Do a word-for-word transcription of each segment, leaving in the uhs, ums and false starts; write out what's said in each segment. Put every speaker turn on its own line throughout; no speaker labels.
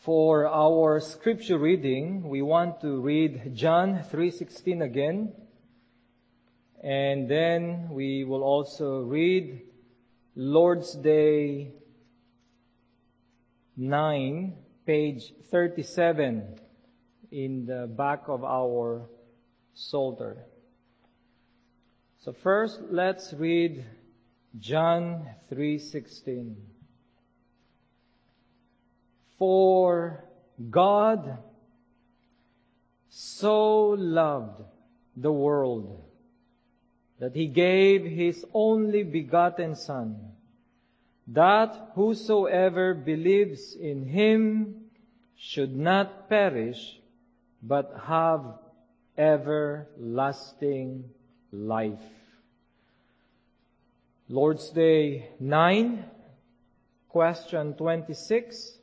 For our scripture reading, we want to read John three sixteen again. And then we will also read Lord's Day nine, page thirty-seven in the back of our psalter. So first, let's read John three sixteen. For God so loved the world that He gave His only begotten Son, that whosoever believes in Him should not perish, but have everlasting life. Lord's Day nine, question twenty-six.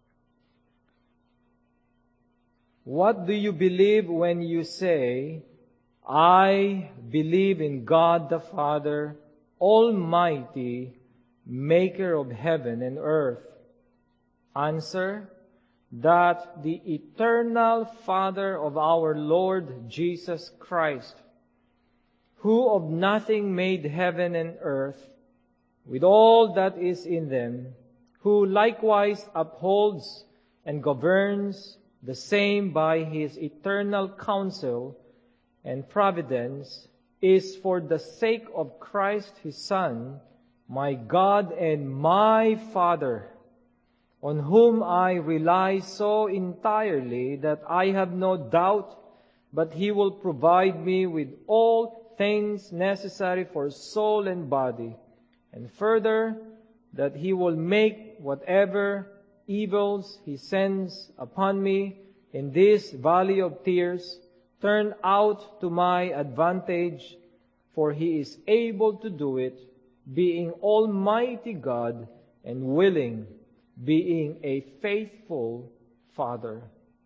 What do you believe when you say, I believe in God the Father, Almighty, Maker of heaven and earth? Answer, that the eternal Father of our Lord Jesus Christ, who of nothing made heaven and earth, with all that is in them, who likewise upholds and governs the same by His eternal counsel and providence, is for the sake of Christ His Son, my God and my Father, on whom I rely so entirely that I have no doubt but He will provide me with all things necessary for soul and body, and further, that He will make whatever evils He sends upon me in this valley of tears turn out to my advantage, for He is able to do it, being Almighty God and willing, being a faithful Father.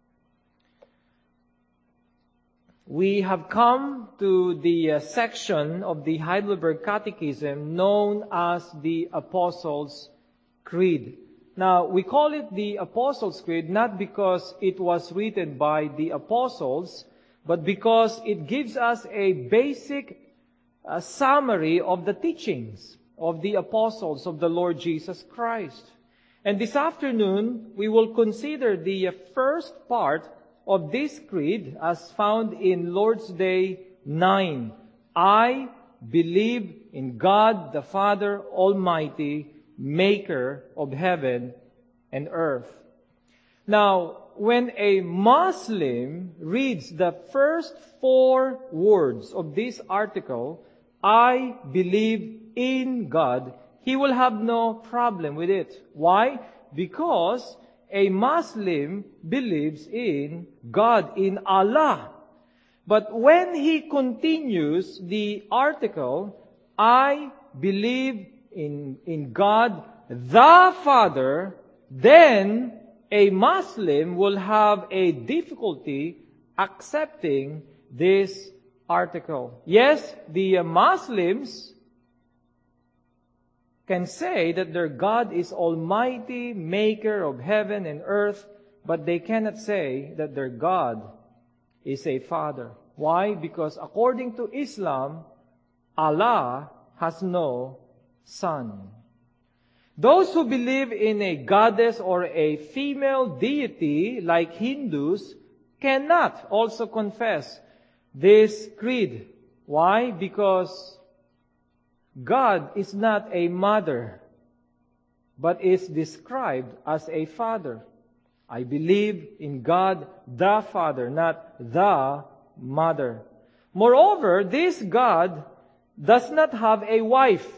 We have come to the uh, section of the Heidelberg Catechism known as the Apostles' Creed. Now, we call it the Apostles' Creed not because it was written by the apostles, but because it gives us a basic uh, summary of the teachings of the apostles of the Lord Jesus Christ. And this afternoon, we will consider the uh, first part of this creed as found in Lord's Day nine. I believe in God the Father Almighty, Maker of heaven and earth. Now, when a Muslim reads the first four words of this article, I believe in God, he will have no problem with it. Why? Because a Muslim believes in God, in Allah. But when he continues the article, I believe in, in God the Father, then a Muslim will have a difficulty accepting this article. Yes, the uh, Muslims can say that their God is Almighty, Maker of heaven and earth, but they cannot say that their God is a Father. Why? Because according to Islam, Allah has no Son. Those who believe in a goddess or a female deity like Hindus cannot also confess this creed. Why? Because God is not a mother, but is described as a father. I believe in God the Father, not the mother. Moreover, this God does not have a wife.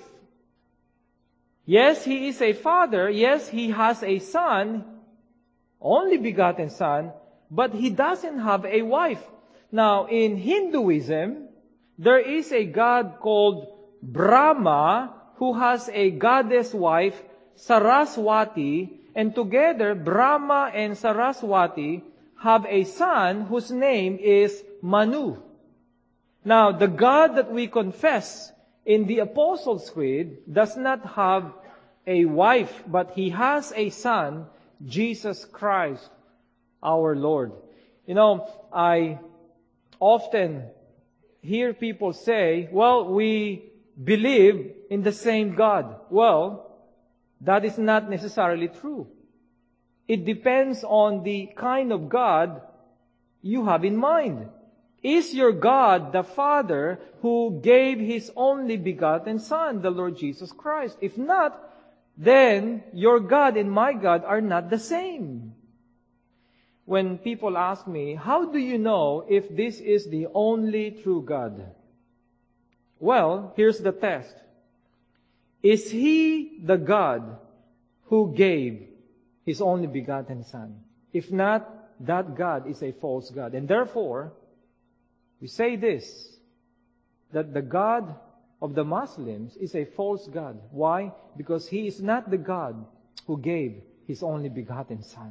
Yes, He is a father. Yes, He has a son, only begotten Son, but He doesn't have a wife. Now, in Hinduism, there is a God called Brahma who has a goddess wife, Saraswati, and together Brahma and Saraswati have a son whose name is Manu. Now, the God that we confess in the Apostles' Creed does not have a wife, but He has a son, Jesus Christ, our Lord. You know, I often hear people say, well, we believe in the same God. Well, that is not necessarily true. It depends on the kind of God you have in mind. Is your God the Father who gave His only begotten Son, the Lord Jesus Christ? If not, then your God and my God are not the same. When people ask me, how do you know if this is the only true God? Well, here's the test. Is He the God who gave His only begotten Son? If not, that God is a false God. And therefore, we say this, that the God of the Muslims is a false God. Why? Because He is not the God who gave His only begotten Son.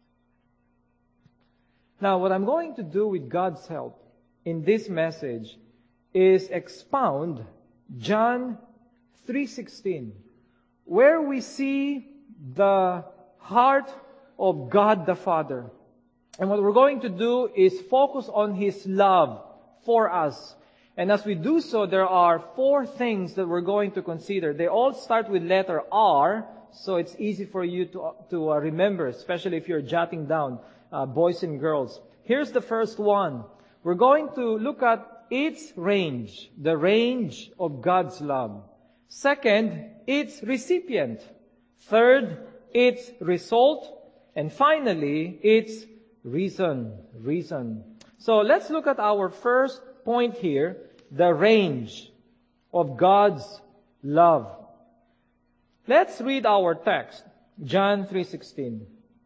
Now, what I'm going to do with God's help in this message is expound John three sixteen, where we see the heart of God the Father. And what we're going to do is focus on His love for us. And as we do so, there are four things that we're going to consider. They all start with letter R, so it's easy for you to, to uh, remember, especially if you're jotting down, uh, boys and girls. Here's the first one. We're going to look at its range, the range of God's love. Second, its recipient. Third, its result. And finally, its reason. Reason. So let's look at our first point here, the range of God's love. Let's read our text, John three sixteen.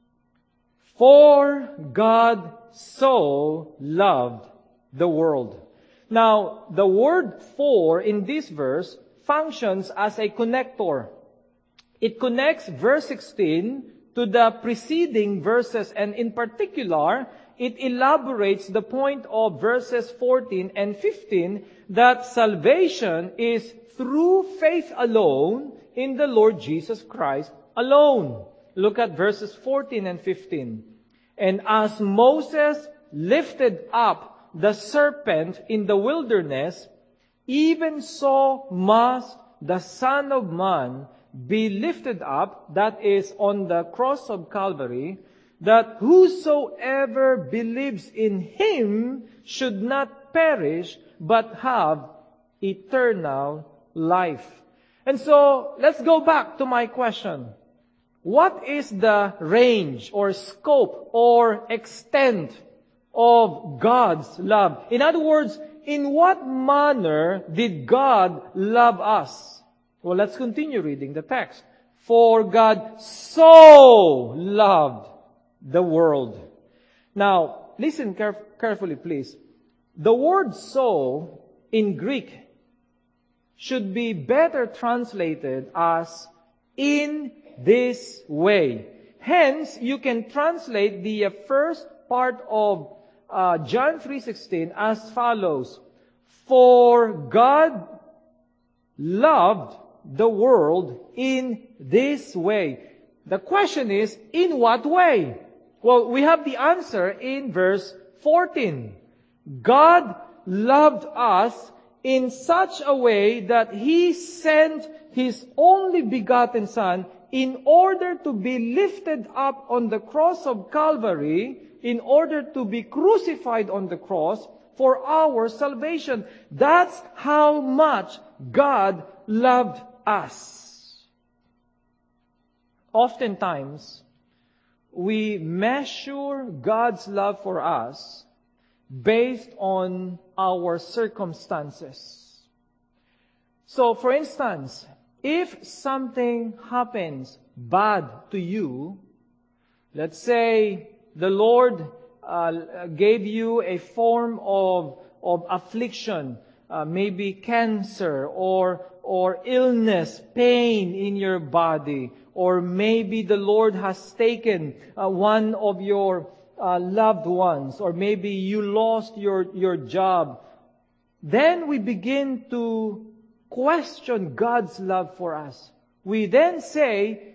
For God so loved the world. Now, the word for in this verse functions as a connector. It connects verse sixteen to the preceding verses, and in particular, it elaborates the point of verses fourteen and fifteen that salvation is through faith alone in the Lord Jesus Christ alone. Look at verses fourteen and fifteen. And as Moses lifted up the serpent in the wilderness, even so must the Son of Man be lifted up, that is, on the cross of Calvary, that whosoever believes in Him should not perish, but have eternal life. And so, let's go back to my question. What is the range or scope or extent of God's love? In other words, in what manner did God love us? Well, let's continue reading the text. For God so loved the world. Now, listen caref- carefully, please. The word so in Greek should be better translated as in this way. Hence, you can translate the uh, first part of uh, John three sixteen as follows. For God loved the world in this way. The question is, in what way? Well, we have the answer in verse fourteen. God loved us in such a way that He sent His only begotten Son in order to be lifted up on the cross of Calvary, in order to be crucified on the cross for our salvation. That's how much God loved us. Oftentimes, we measure God's love for us based on our circumstances. So, for instance, if something happens bad to you, let's say the Lord uh, gave you a form of, of affliction, uh, maybe cancer or, or illness, pain in your body, or maybe the Lord has taken uh, one of your uh, loved ones, or maybe you lost your, your job. Then we begin to question God's love for us. We then say,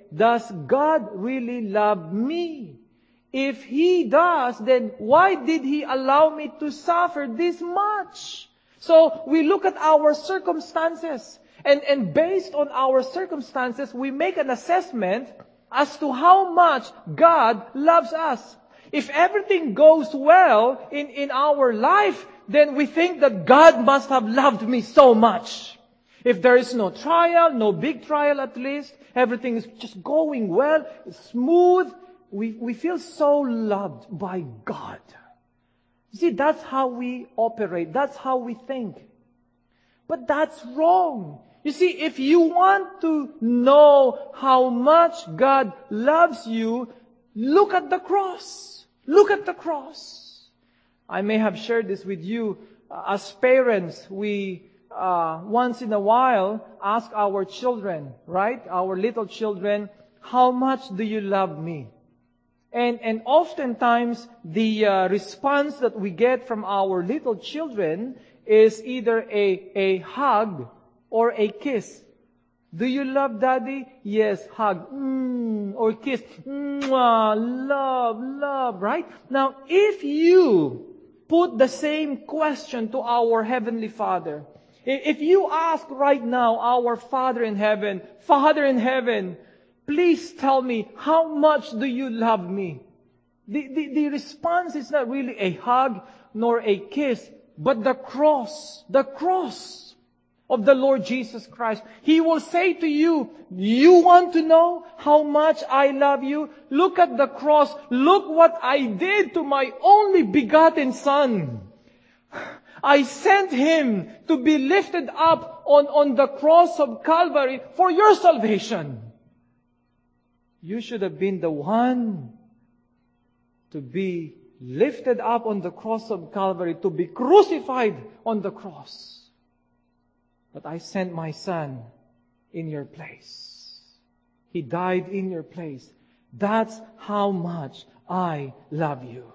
does God really love me? If He does, then why did He allow me to suffer this much? So we look at our circumstances, and, and based on our circumstances, we make an assessment as to how much God loves us. If everything goes well in, in our life, then we think that God must have loved me so much. If there is no trial, no big trial at least, everything is just going well, smooth, we, we feel so loved by God. You see, that's how we operate. That's how we think. But that's wrong. You see, if you want to know how much God loves you, look at the cross. Look at the cross. I may have shared this with you. As parents, we uh, once in a while ask our children, right? Our little children, how much do you love me? And, and oftentimes, the uh, response that we get from our little children is either a, a hug or a kiss. Do you love Daddy? Yes, hug. Mm, or kiss. Mwah, love, love, right? Now, if you put the same question to our Heavenly Father, if you ask right now our Father in heaven, Father in heaven, please tell me, how much do you love me? The, the, the response is not really a hug nor a kiss, but the cross, the cross of the Lord Jesus Christ. He will say to you, you want to know how much I love you? Look at the cross. Look what I did to my only begotten Son. I sent Him to be lifted up on, on the cross of Calvary for your salvation. You should have been the one to be lifted up on the cross of Calvary, to be crucified on the cross. But I sent my Son in your place. He died in your place. That's how much I love you.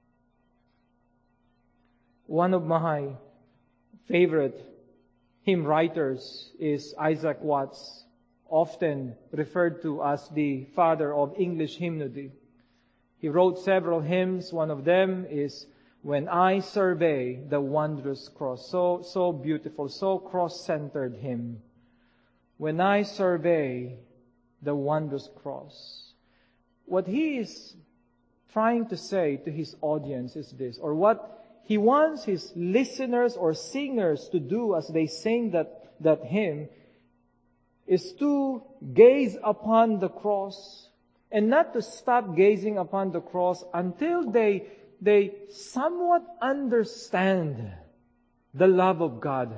One of my favorite hymn writers is Isaac Watts, often referred to as the father of English hymnody. He wrote several hymns. One of them is When I Survey the Wondrous Cross. So, so beautiful, so cross-centered hymn. When I survey the wondrous cross. What he is trying to say to his audience is this, or what he wants his listeners or singers to do as they sing that, that hymn, is to gaze upon the cross and not to stop gazing upon the cross until they, they somewhat understand the love of God.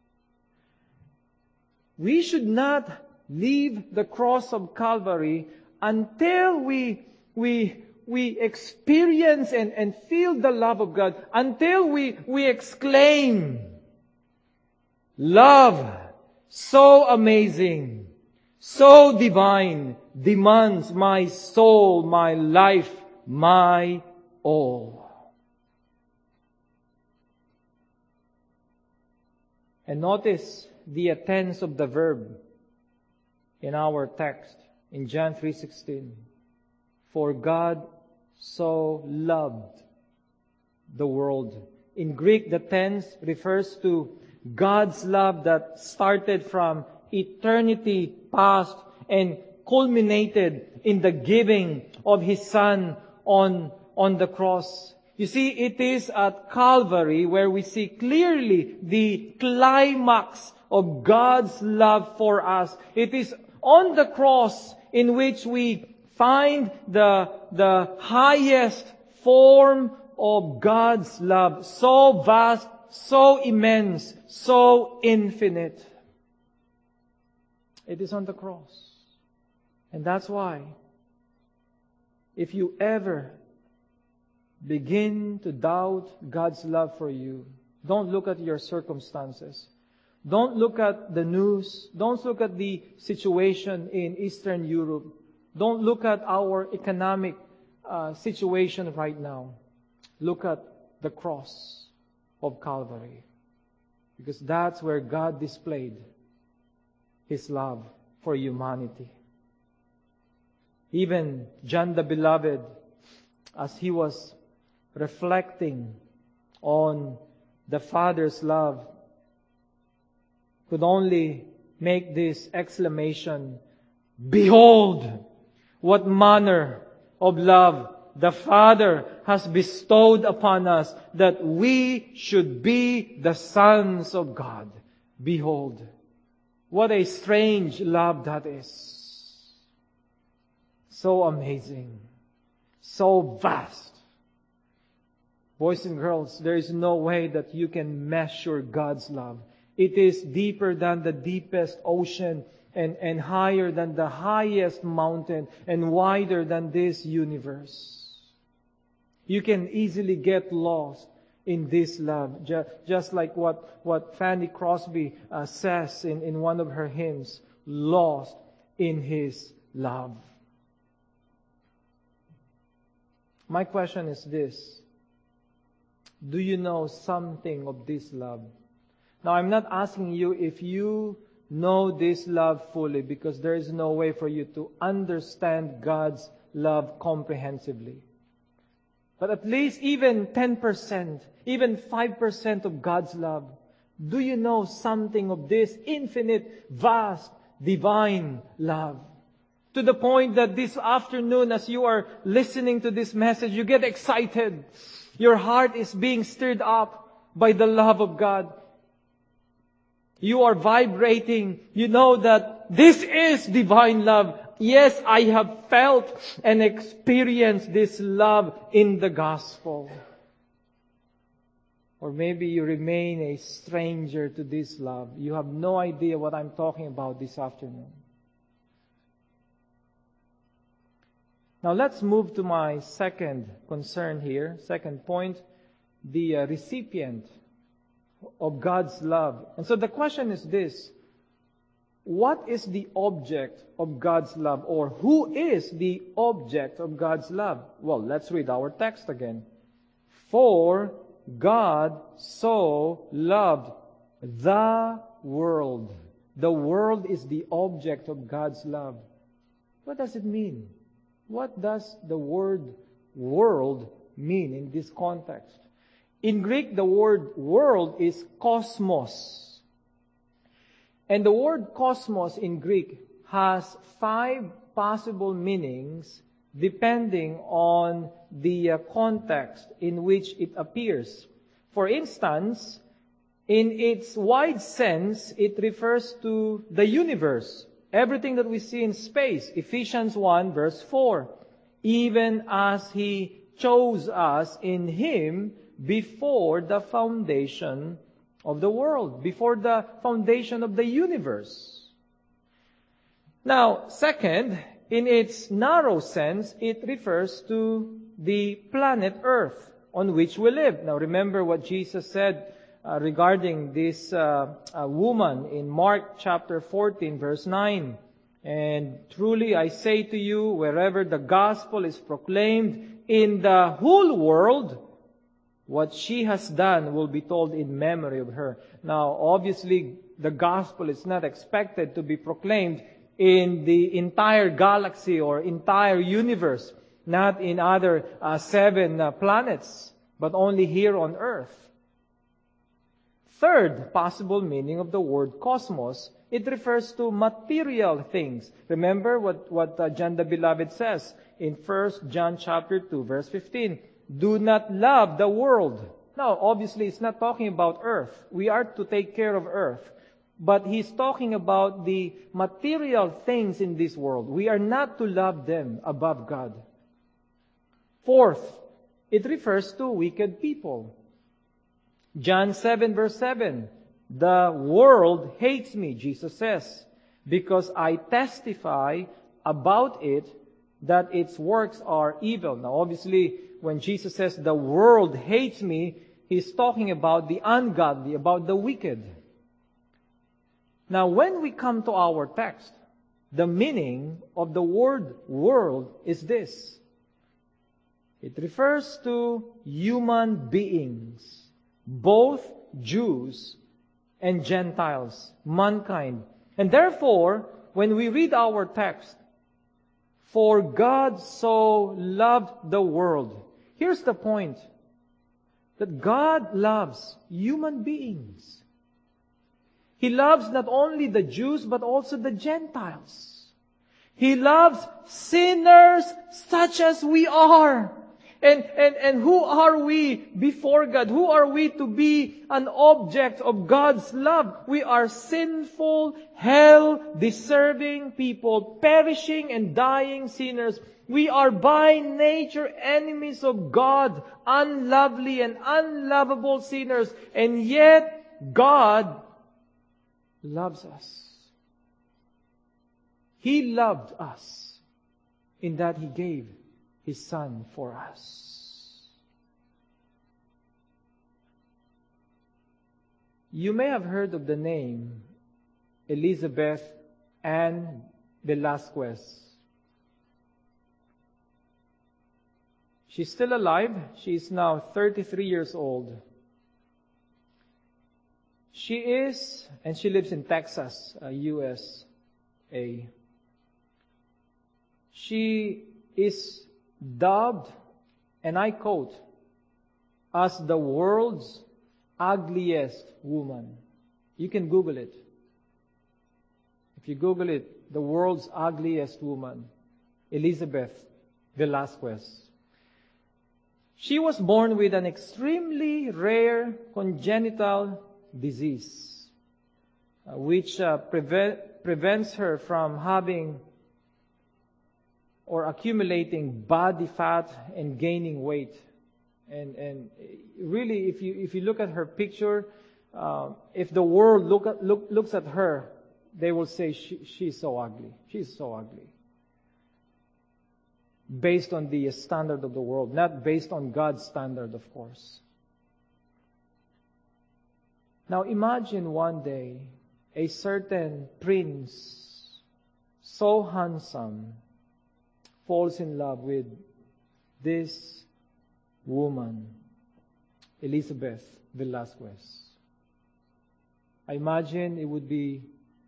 We should not leave the cross of Calvary until we, we, we experience and, and feel the love of God, until we, we exclaim, love so amazing, so divine, demands my soul, my life, my all. And notice the tense of the verb in our text in John three sixteen. For God so loved the world. In Greek, the tense refers to God's love that started from eternity past and culminated in the giving of His Son on, on the cross. You see, it is at Calvary where we see clearly the climax of God's love for us. It is on the cross in which we find the, the highest form of God's love. So vast, so immense, so infinite. It is on the cross. And that's why, if you ever begin to doubt God's love for you, don't look at your circumstances. Don't look at the news. Don't look at the situation in Eastern Europe. Don't look at our economic uh, situation right now. Look at the cross of Calvary. Because that's where God displayed His love for humanity. Even John the Beloved, as he was reflecting on the Father's love, could only make this exclamation, "Behold, what manner of love the Father has bestowed upon us, that we should be the sons of God." Behold, what a strange love that is. So amazing. So vast. Boys and girls, there is no way that you can measure God's love. It is deeper than the deepest ocean, and, and higher than the highest mountain, and wider than this universe. You can easily get lost in this love. Just, just like what, what Fanny Crosby uh, says in, in one of her hymns, lost in His love. My question is this: do you know something of this love? Now, I'm not asking you if you know this love fully, because there is no way for you to understand God's love comprehensively. But at least even ten percent, even five percent of God's love. Do you know something of this infinite, vast, divine love? To the point that this afternoon, as you are listening to this message, you get excited. Your heart is being stirred up by the love of God. You are vibrating. You know that this is divine love. Yes, I have felt and experienced this love in the gospel. Or maybe you remain a stranger to this love. You have no idea what I'm talking about this afternoon. Now let's move to my second concern here, second point, the uh, recipient of God's love. And so the question is this: what is the object of God's love? Or who is the object of God's love? Well, let's read our text again. For God so loved the world. The world is the object of God's love. What does it mean? What does the word world mean in this context? In Greek, the word world is kosmos. And the word cosmos in Greek has five possible meanings depending on the uh, context in which it appears. For instance, in its wide sense, it refers to the universe. Everything that we see in space. Ephesians one verse four. Even as He chose us in Him before the foundation of the world, before the foundation of the universe. Now, second, in its narrow sense, it refers to the planet Earth on which we live. Now, remember what Jesus said uh, regarding this uh, uh, woman in Mark chapter fourteen, verse nine. And truly I say to you, wherever the gospel is proclaimed in the whole world, what she has done will be told in memory of her. Now, obviously, the gospel is not expected to be proclaimed in the entire galaxy or entire universe, not in other uh, seven uh, planets, but only here on earth. Third possible meaning of the word cosmos, it refers to material things. Remember what, what uh, John the Beloved says in First John chapter two, verse fifteen. Do not love the world. Now, obviously, it's not talking about earth. We are to take care of earth. But he's talking about the material things in this world. We are not to love them above God. Fourth, it refers to wicked people. John seven, verse seven. The world hates me, Jesus says, because I testify about it that its works are evil. Now, obviously, when Jesus says the world hates me, He's talking about the ungodly, about the wicked. Now, when we come to our text, the meaning of the word world is this. It refers to human beings, both Jews and Gentiles, mankind. And therefore, when we read our text, For God so loved the world. Here's the point. That God loves human beings. He loves not only the Jews, but also the Gentiles. He loves sinners such as we are. And, and, and who are we before God? Who are we to be an object of God's love? We are sinful, hell-deserving people, perishing and dying sinners. We are by nature enemies of God, unlovely and unlovable sinners. And yet, God loves us. He loved us in that He gave His Son for us. You may have heard of the name Elizabeth Ann Velasquez. She's still alive. She is now thirty-three years old. She is, and she lives in Texas, uh, U S A. She is dubbed, and I quote, as the world's ugliest woman. You can Google it. If you Google it, the world's ugliest woman, Elizabeth Velasquez. She was born with an extremely rare congenital disease, uh, which uh, preve- prevents her from having or accumulating body fat and gaining weight. And and really, if you if you look at her picture, uh, if the world look at, look looks at her, they will say she, she's so ugly. She's so ugly. Based on the standard of the world, not based on God's standard, of course. Now imagine one day a certain prince, so handsome, falls in love with this woman, Elizabeth Velasquez. I imagine it would be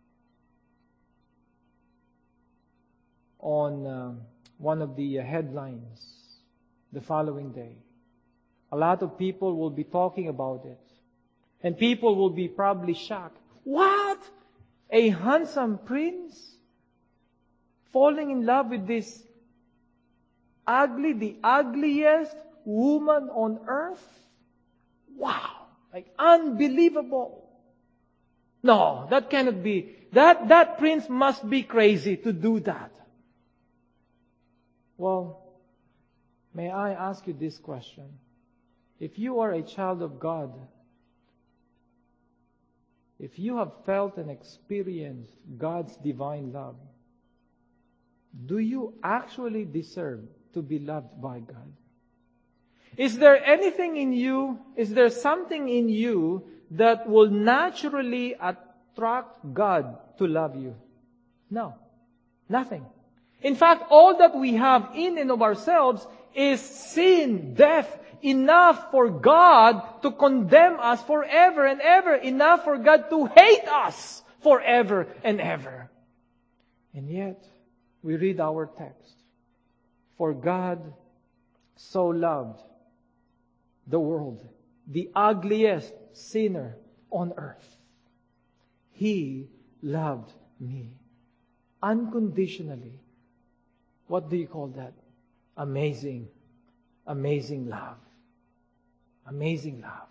on uh, one of the headlines the following day. A lot of people will be talking about it. And people will be probably shocked. What? A handsome prince? Falling in love with this ugly, the ugliest woman on earth? Wow! Like unbelievable. No, that cannot be. That, that prince must be crazy to do that. Well, may I ask you this question? If you are a child of God, if you have felt and experienced God's divine love, do you actually deserve to be loved by God? Is there anything in you, is there something in you that will naturally attract God to love you? No, nothing. In fact, all that we have in and of ourselves is sin, death, enough for God to condemn us forever and ever, enough for God to hate us forever and ever. And yet, we read our text. For God so loved the world, the ugliest sinner on earth. He loved me unconditionally. What do you call that? Amazing, amazing love. Amazing love.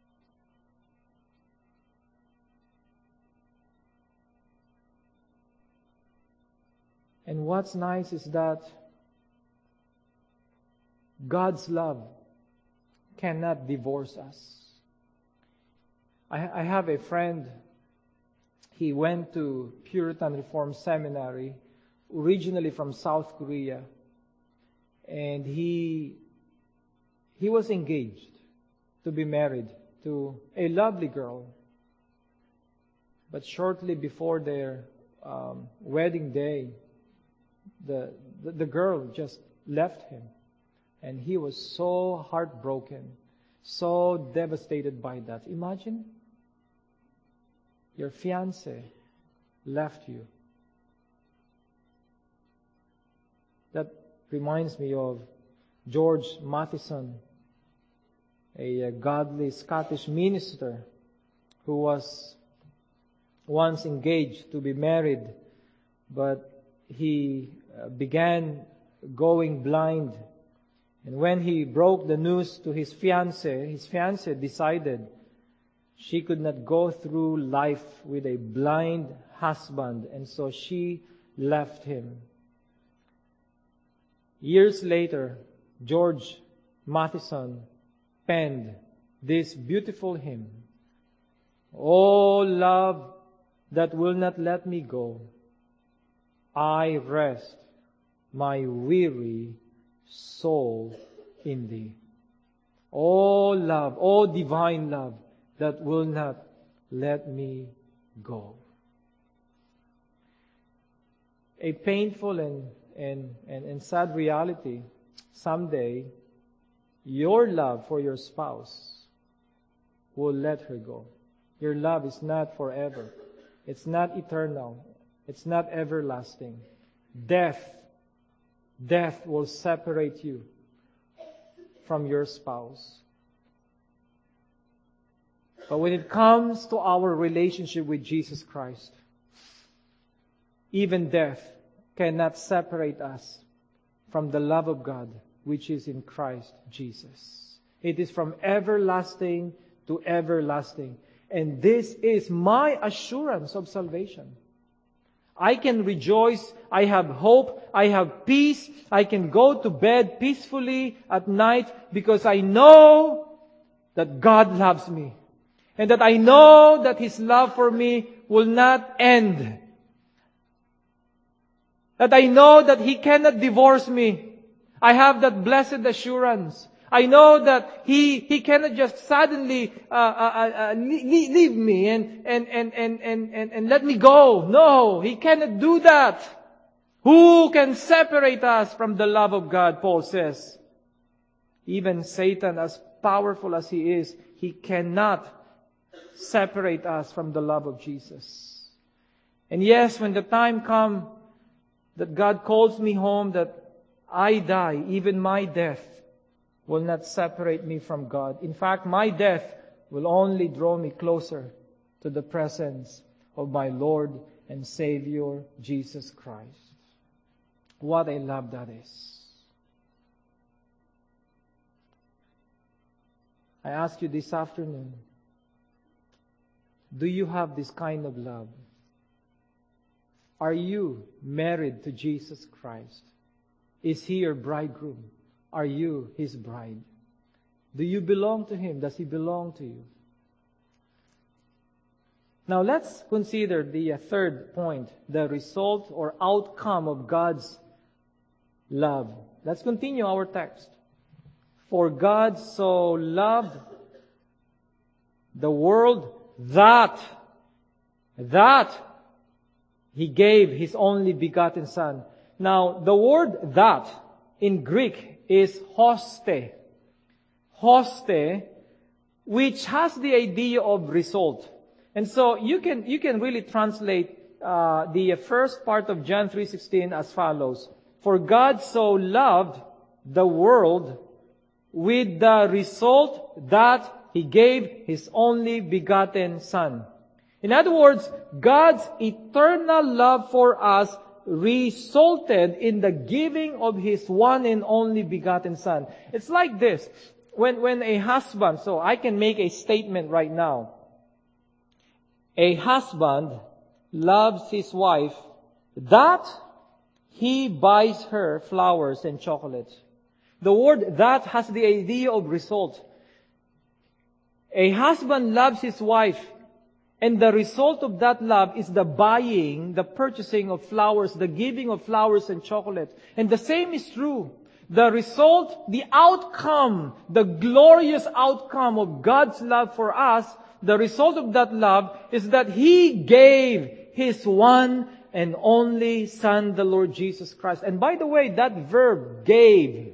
And what's nice is that God's love cannot divorce us. I, I have a friend, he went to Puritan Reformed Seminary, originally from South Korea, and he he was engaged to be married to a lovely girl. But shortly before their um, wedding day, the, the the girl just left him, and he was so heartbroken, so devastated by that. Imagine your fiancé left you. That reminds me of George Matheson, a, a godly Scottish minister who was once engaged to be married, but he uh, began going blind. And when he broke the news to his fiancée, his fiancée decided she could not go through life with a blind husband, and so she left him. Years later, George Matheson penned this beautiful hymn, "O love that will not let me go, I rest my weary soul in Thee." O love, O divine love that will not let me go. A painful and, and, and, and sad reality, someday your love for your spouse will let her go. Your love is not forever. It's not eternal. It's not everlasting. Death, death will separate you from your spouse. But when it comes to our relationship with Jesus Christ, even death cannot separate us from the love of God which is in Christ Jesus. It is from everlasting to everlasting. And this is my assurance of salvation. I can rejoice, I have hope, I have peace, I can go to bed peacefully at night because I know that God loves me. And that I know that His love for me will not end. That I know that He cannot divorce me. I have that blessed assurance. I know that He He cannot just suddenly uh, uh, uh, leave me and and, and, and, and, and and let me go. No, He cannot do that. Who can separate us from the love of God, Paul says. Even Satan, as powerful as he is, he cannot separate us from the love of Jesus. And yes, when the time comes that God calls me home, that I die, even my death will not separate me from God. In fact, my death will only draw me closer to the presence of my Lord and Savior, Jesus Christ. What a love that is. I ask you this afternoon, do you have this kind of love? Are you married to Jesus Christ? Is He your bridegroom? Are you His bride? Do you belong to Him? Does He belong to you? Now let's consider the uh, third point, the result or outcome of God's love. Let's continue our text. For God so loved the world that, that He gave His only begotten Son. Now, the word that in Greek is hoste. Hoste, which has the idea of result. And so you can, you can really translate uh, the first part of John three sixteen as follows. For God so loved the world with the result that He gave His only begotten Son. In other words, God's eternal love for us resulted in the giving of His one and only begotten Son. It's like this. When, when a husband, so I can make a statement right now. A husband loves his wife that he buys her flowers and chocolates. The word that has the idea of result. A husband loves his wife, and the result of that love is the buying, the purchasing of flowers, the giving of flowers and chocolate. And the same is true. The result, the outcome, the glorious outcome of God's love for us, the result of that love is that He gave His one and only Son, the Lord Jesus Christ. And by the way, that verb, gave,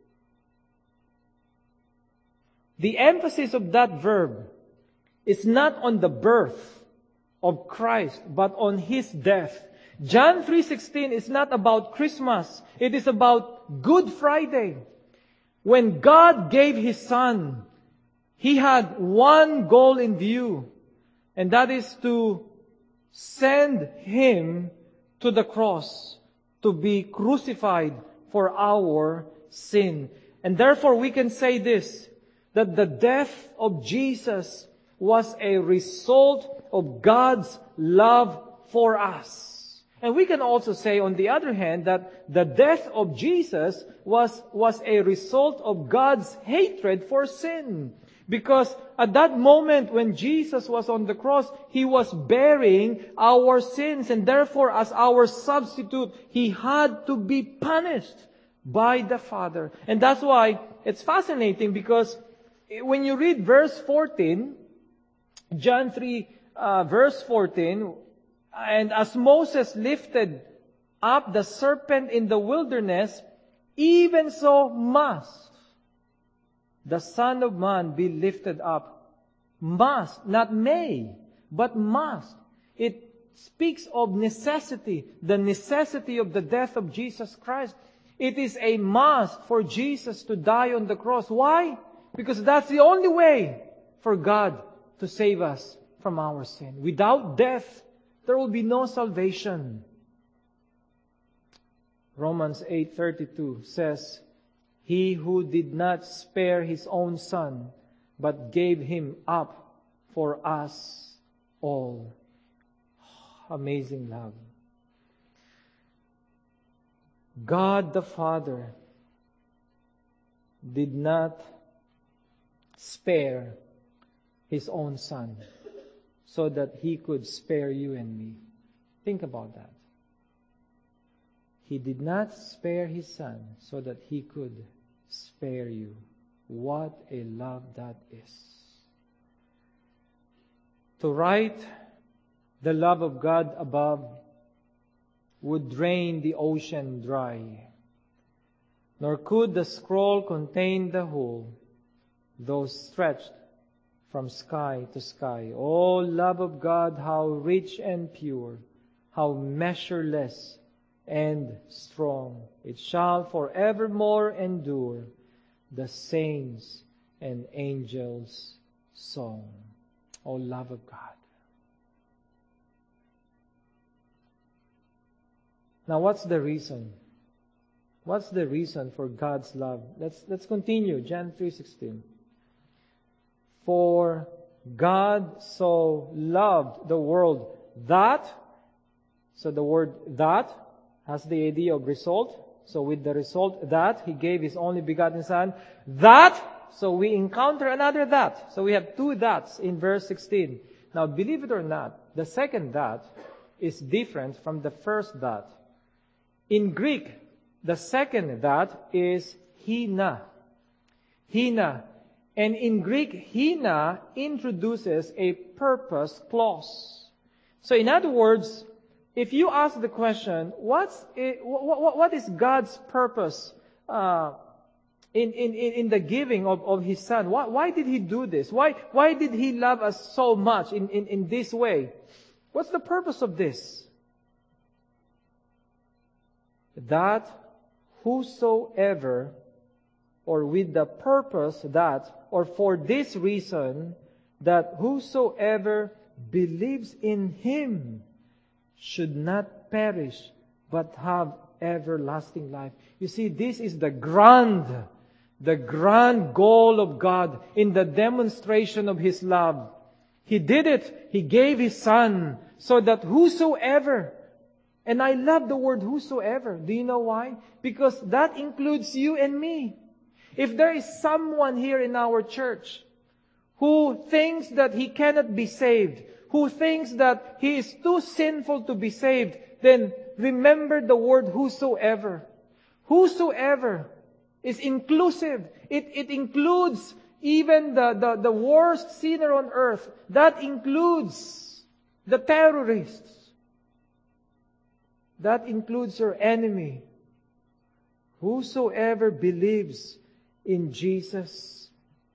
the emphasis of that verb is not on the birth of Christ, but on His death. John three sixteen is not about Christmas. It is about Good Friday. When God gave His Son, He had one goal in view, and that is to send Him to the cross to be crucified for our sin. And therefore we can say this, that the death of Jesus was a result of God's love for us. And we can also say, on the other hand, that the death of Jesus was, was a result of God's hatred for sin. Because at that moment when Jesus was on the cross, He was bearing our sins. And therefore, as our substitute, He had to be punished by the Father. And that's why it's fascinating, because when you read verse fourteen, John three, uh, verse fourteen, and as Moses lifted up the serpent in the wilderness, even so must the Son of Man be lifted up. Must, not may, but must. It speaks of necessity, the necessity of the death of Jesus Christ. It is a must for Jesus to die on the cross. Why? Because that's the only way for God to save us from our sin. Without death, there will be no salvation. Romans eight thirty-two says, He who did not spare His own Son, but gave Him up for us all. Amazing love. God the Father did not spare His own Son so that He could spare you and me. Think about that. He did not spare His Son so that He could spare you. What a love that is. To write the love of God above would drain the ocean dry, nor could the scroll contain the whole, though stretched from sky to sky. O love of God, how rich and pure, how measureless and strong. It shall forevermore endure, the saints and angels' song. O love of God. Now, what's the reason? What's the reason for God's love? Let's let's continue. John three sixteen. For God so loved the world that, so the word that has the idea of result. So with the result that, He gave His only begotten Son. That, so we encounter another that. So we have two that's in verse sixteen. Now, believe it or not, the second that is different from the first that. In Greek, the second that is hina. Hina. And in Greek, hina introduces a purpose clause. So in other words, if you ask the question, what's it, what, what is God's purpose uh, in, in, in the giving of, of His Son? Why, why did He do this? Why, why did He love us so much in, in, in this way? What's the purpose of this? That whosoever, or with the purpose that, or for this reason, that whosoever believes in Him should not perish, but have everlasting life. You see, this is the grand, the grand goal of God in the demonstration of His love. He did it. He gave His Son so that whosoever, and I love the word whosoever. Do you know why? Because that includes you and me. If there is someone here in our church who thinks that he cannot be saved, who thinks that he is too sinful to be saved, then remember the word whosoever. Whosoever is inclusive. It, it includes even the, the, the worst sinner on earth. That includes the terrorists. That includes your enemy. Whosoever believes in Jesus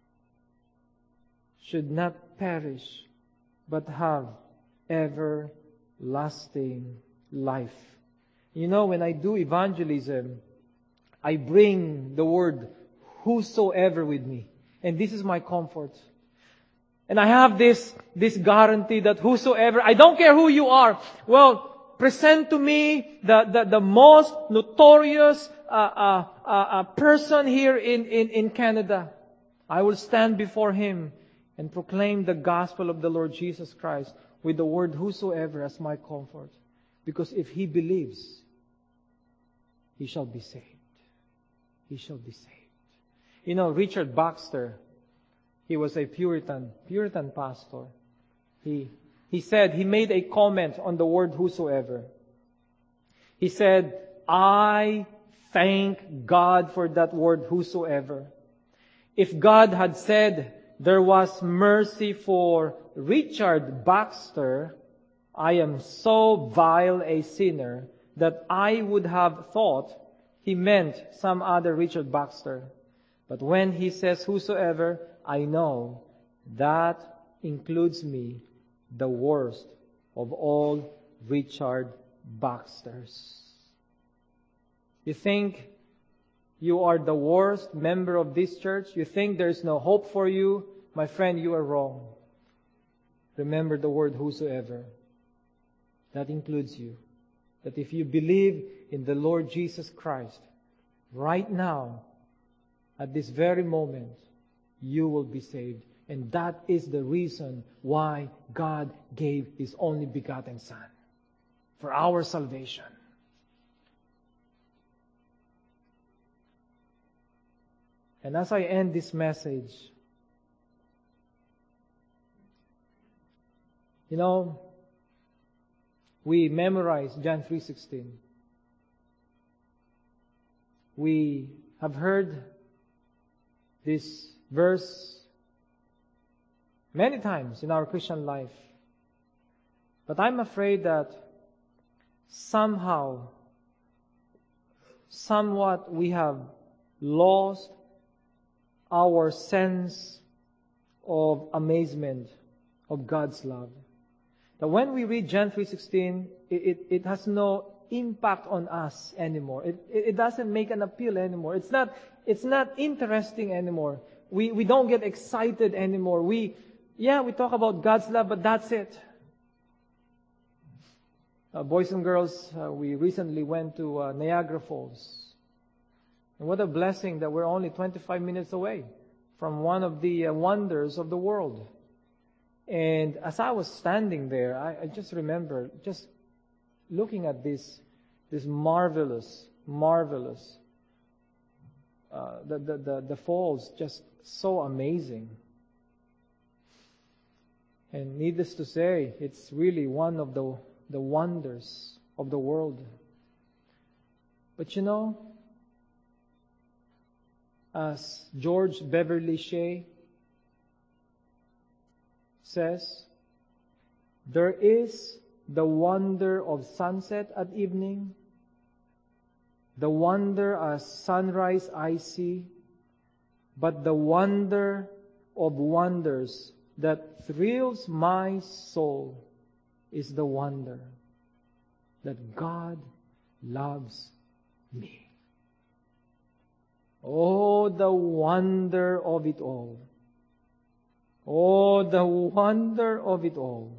should not perish, but have everlasting life. You know, when I do evangelism, I bring the word whosoever with me. And this is my comfort. And I have this, this guarantee that whosoever, I don't care who you are, well, present to me the, the, the most notorious uh, uh, uh, uh, person here in, in, in Canada. I will stand before him and proclaim the gospel of the Lord Jesus Christ with the word whosoever as my comfort. Because if he believes, he shall be saved. He shall be saved. You know, Richard Baxter, he was a Puritan, Puritan pastor. He, he said, he made a comment on the word whosoever. He said, I thank God for that word whosoever. If God had said there was mercy for Richard Baxter, I am so vile a sinner that I would have thought he meant some other Richard Baxter. But when he says whosoever, I know that includes me, the worst of all Richard Baxters. You think you are the worst member of this church? You think there's no hope for you? My friend, you are wrong. Remember the word whosoever. That includes you. That if you believe in the Lord Jesus Christ, right now, at this very moment, you will be saved. And that is the reason why God gave His only begotten Son. For our salvation. And as I end this message, you know, we memorize John three sixteen. We have heard this verse many times in our Christian life. But I'm afraid that somehow, somewhat we have lost our sense of amazement of God's love. That when we read John three sixteen, it, it, it has no impact on us anymore. It, it, it doesn't make an appeal anymore. It's not, it's not interesting anymore. We, we don't get excited anymore. We, yeah, we talk about God's love, but that's it. Uh, boys and girls, uh, we recently went to uh, Niagara Falls. And what a blessing that we're only twenty-five minutes away from one of the uh, wonders of the world. And as I was standing there, I, I just remember just looking at this, this marvelous, marvelous, uh, the, the, the, the falls, just so amazing. And needless to say, it's really one of the, the wonders of the world. But you know, as George Beverly Shea says, there is the wonder of sunset at evening, the wonder as sunrise I see, but the wonder of wonders that thrills my soul is the wonder that God loves me. Oh, the wonder of it all. Oh, the wonder of it all.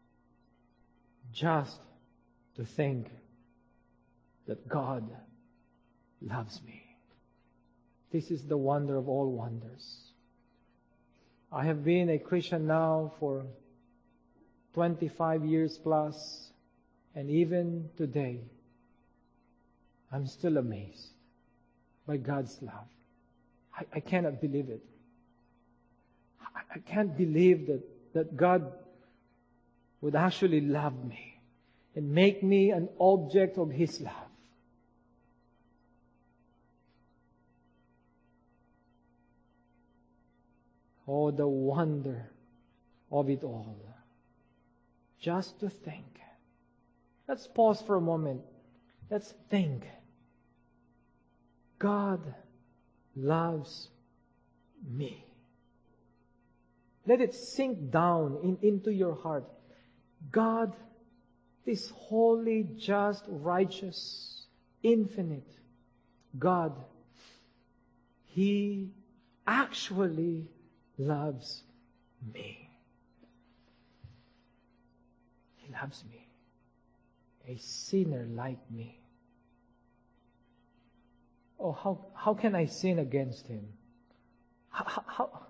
Just to think that God loves me. This is the wonder of all wonders. I have been a Christian now for twenty-five years plus, and even today, I'm still amazed by God's love. I, I cannot believe it. I, I can't believe that, that God would actually love me and make me an object of His love. Oh, the wonder of it all. Just to think. Let's pause for a moment. Let's think. God loves me. Let it sink down in, into your heart. God this holy, just, righteous, infinite God, He actually loves me. He loves me, a sinner like me. Oh, how, how can I sin against Him? How, how,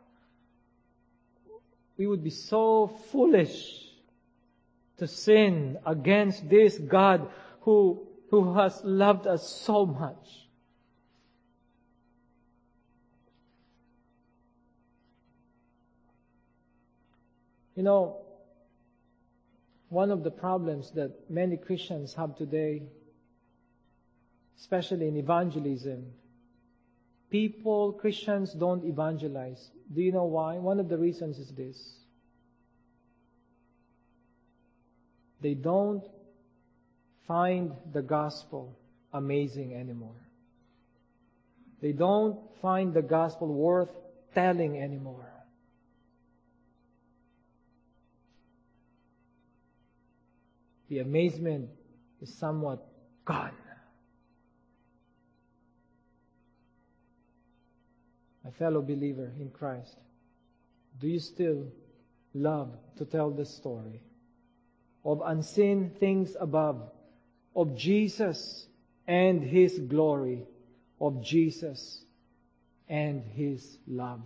we would be so foolish to sin against this God who, who has loved us so much. You know, one of the problems that many Christians have today, especially in evangelism, people, Christians don't evangelize. Do you know why? One of the reasons is this. They don't find the gospel amazing anymore. They don't find the gospel worth telling anymore. The amazement is somewhat gone. My fellow believer in Christ, do you still love to tell the story of unseen things above, of Jesus and His glory, of Jesus and His love?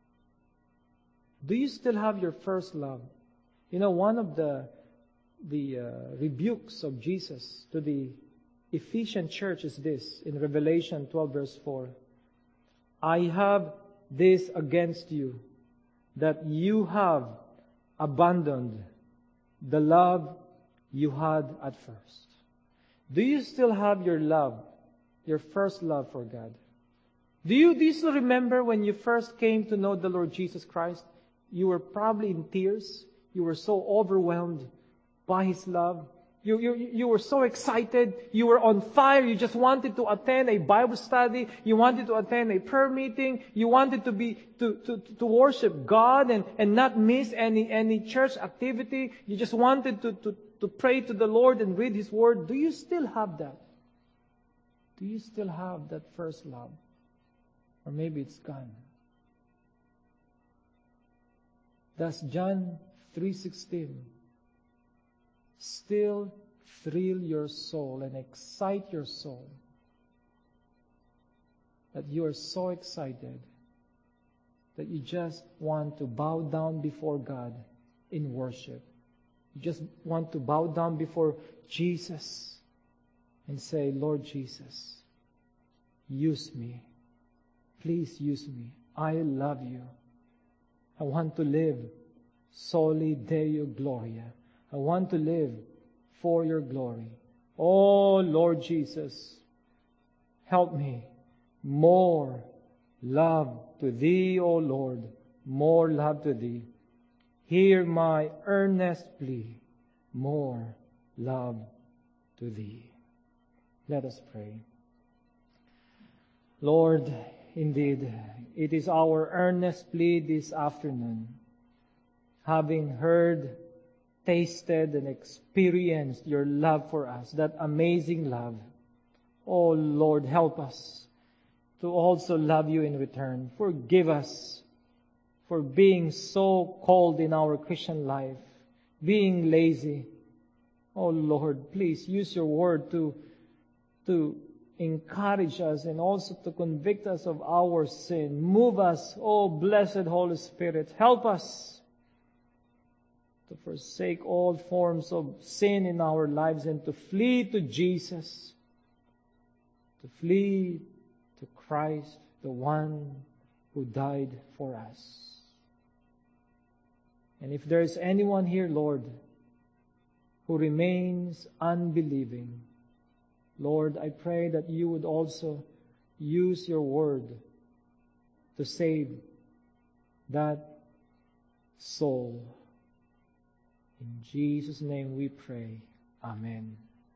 Do you still have your first love? You know, one of the the uh, rebukes of Jesus to the Ephesian church is this, in Revelation twelve verse four. I have this against you, that you have abandoned the love you had at first. Do you still have your love, your first love for God? Do you, do you still remember when you first came to know the Lord Jesus Christ? You were probably in tears. You were so overwhelmed by His love. You, you, you were so excited. You were on fire. You just wanted to attend a Bible study. You wanted to attend a prayer meeting. You wanted to be, to, to, to worship God and, and not miss any, any church activity. You just wanted to, to, to pray to the Lord and read His Word. Do you still have that? Do you still have that first love? Or maybe it's gone. Does John three sixteen still thrill your soul and excite your soul, that you are so excited that you just want to bow down before God in worship? You just want to bow down before Jesus and say, Lord Jesus, use me. Please use me. I love you. I want to live soli Deo Gloria. I want to live for your glory. Oh, Lord Jesus, help me. More love to Thee, O Lord. More love to Thee. Hear my earnest plea. More love to Thee. Let us pray. Lord, indeed, it is our earnest plea this afternoon, having heard, tasted, and experienced your love for us, that amazing love. Oh Lord, help us to also love you in return. Forgive us for being so cold in our Christian life, being lazy. Oh Lord, please use your word to, to encourage us and also to convict us of our sin. Move us, oh blessed Holy Spirit. Help us to forsake all forms of sin in our lives and to flee to Jesus, to flee to Christ, the one who died for us. And if there is anyone here, Lord, who remains unbelieving, Lord, I pray that you would also use your word to save that soul. In Jesus' name we pray. Amen.